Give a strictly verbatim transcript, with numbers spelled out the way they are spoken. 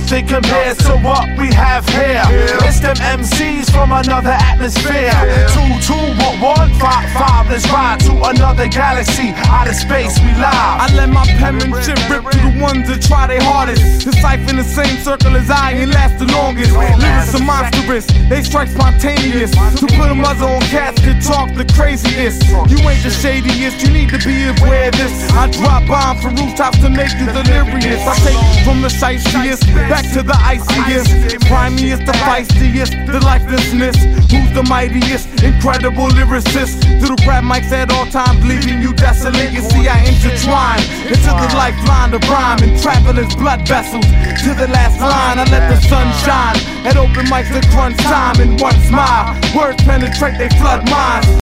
nothing compares to what we have here. It's them M Cs from another atmosphere. Two, two, one, one, five, five. Let's ride to another galaxy. Out of space, we live. I let my penmanship rip through the ones that try their hardest to siphon the same circle as I and last the longest. Lyrics are monstrous, they strike spontaneous. To put a muzzle on cats could talk the craziest. You ain't the shadiest, you need to be aware of this. I drop bombs from rooftops to make you delirious. I take from the sightseers back to the iciest. Primiest, the feistiest, the lifelessness. Who's the mightiest, incredible lyricist? Through the rap mics at all times, leaving you desolate. You see I intertwine into the lifeline of rhyme and travelers blood vessels. To the last line, I let the sun shine. At open mics at crunch time, and one smile, words penetrate, they flood minds.